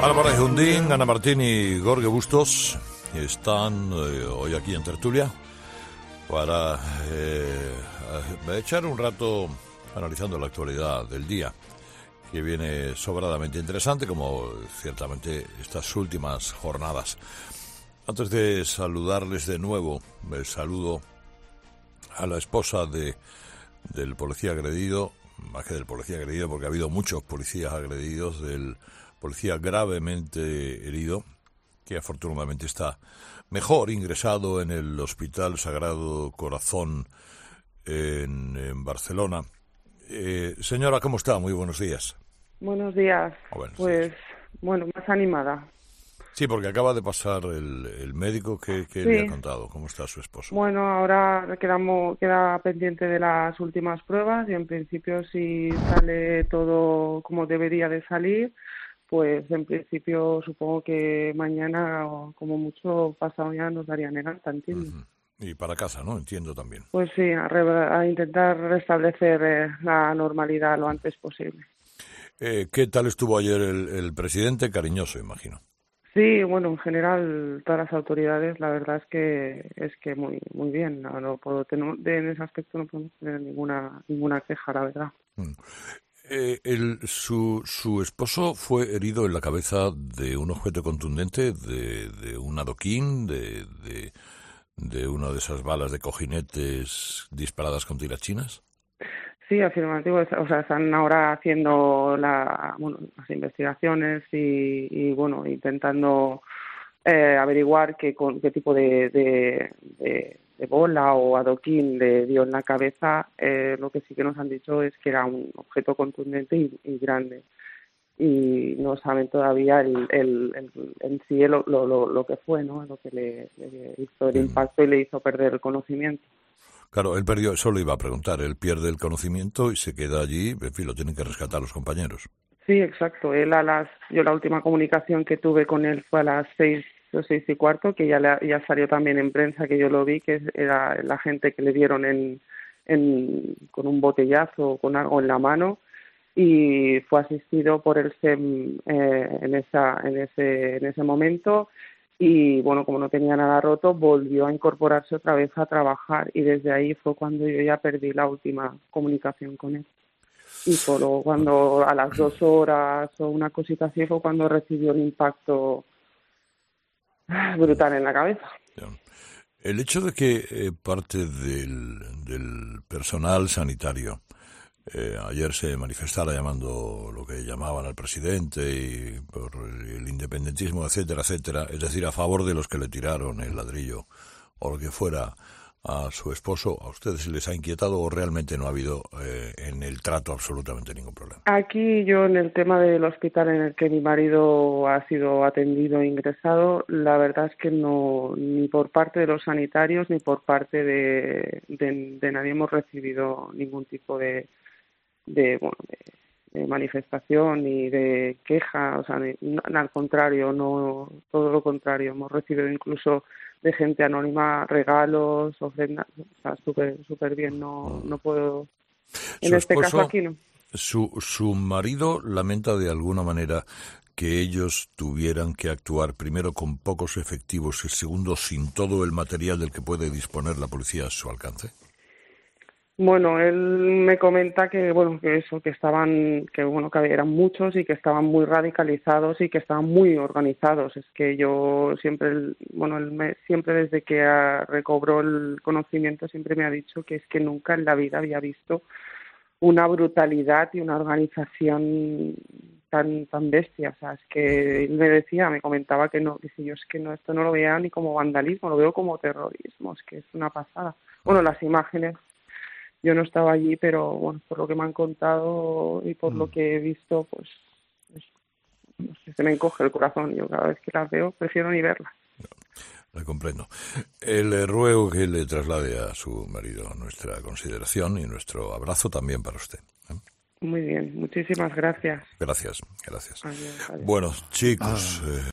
Álvaro Jundín, Ana Martín y Jorge Bustos están hoy aquí en tertulia para echar un rato analizando la actualidad del día, que viene sobradamente interesante, como ciertamente estas últimas jornadas. Antes de saludarles de nuevo, saludo a la esposa del policía agredido, más que del policía agredido, porque ha habido muchos policías agredidos, del policía gravemente herido, que afortunadamente está mejor, ingresado en el Hospital Sagrado Corazón en Barcelona. Señora, ¿cómo está? Muy buenos días. Buenos días. Pues, bueno, más animada. Sí, porque acaba de pasar el médico. ¿Qué le ha contado? ¿Cómo está su esposo? Bueno, ahora queda pendiente de las últimas pruebas y en principio si sale todo como debería de salir, pues en principio supongo que mañana o como mucho pasado ya nos darían el alta, entiendo. Uh-huh. Y para casa, ¿no? Entiendo también. Pues sí, a intentar restablecer la normalidad lo antes posible. ¿Qué tal estuvo ayer el presidente? Cariñoso, imagino. Sí, bueno, en general todas las autoridades, la verdad es que muy bien. No puedo tener, en ese aspecto no podemos tener ninguna queja, la verdad. Su esposo fue herido en la cabeza de un objeto contundente, de un adoquín, de una de esas balas de cojinetes disparadas con tirachinas. Sí, afirmativo. O sea, están ahora haciendo las investigaciones y bueno, intentando averiguar qué tipo de bola o adoquín le dio en la cabeza. Lo que sí que nos han dicho es que era un objeto contundente y grande. Y no saben todavía en sí lo que fue, ¿no? Lo que le hizo el impacto y le hizo perder el conocimiento. Claro, él perdió, solo iba a preguntar, él pierde el conocimiento y se queda allí, en fin, lo tienen que rescatar los compañeros. Sí, exacto. Yo la última comunicación que tuve con él fue a las 6 o 6:15, que ya salió también en prensa, que yo lo vi, que era la gente que le dieron con un botellazo o con algo en la mano, y fue asistido por el SEM en ese momento. Y bueno, como no tenía nada roto, volvió a incorporarse otra vez a trabajar y desde ahí fue cuando yo ya perdí la última comunicación con él. Y solo cuando a las 2 horas o una cosita así fue cuando recibió un impacto brutal en la cabeza. El hecho de que parte del personal sanitario ayer se manifestara llamando lo que llamaban al presidente y por el independentismo, etcétera, etcétera, es decir, a favor de los que le tiraron el ladrillo o lo que fuera a su esposo, ¿a ustedes les ha inquietado o realmente no ha habido en el trato absolutamente ningún problema? Aquí yo en el tema del hospital en el que mi marido ha sido atendido e ingresado, la verdad es que no, ni por parte de los sanitarios ni por parte de nadie hemos recibido ningún tipo de manifestación ni de queja, o sea, al contrario, no, todo lo contrario, hemos recibido incluso de gente anónima regalos, ofrendas, o sea, súper bien, no puedo, en este caso aquí no. Su marido lamenta de alguna manera que ellos tuvieran que actuar primero con pocos efectivos y segundo sin todo el material del que puede disponer la policía a su alcance. Bueno, él me comenta que eran muchos y que estaban muy radicalizados y que estaban muy organizados. Es que yo siempre, siempre desde que recobró el conocimiento siempre me ha dicho que es que nunca en la vida había visto una brutalidad y una organización tan bestia. O sea, es que él me comentaba que si yo es que no, esto no lo veía ni como vandalismo, lo veo como terrorismo, es que es una pasada. Bueno, las imágenes. Yo no estaba allí, pero bueno, por lo que me han contado y por lo que he visto, pues no sé, se me encoge el corazón. Yo cada vez que las veo prefiero ni verlas. La comprendo. Le ruego que le traslade a su marido nuestra consideración y nuestro abrazo también para usted. Muy bien, muchísimas gracias. Gracias. Adiós. Bueno, chicos...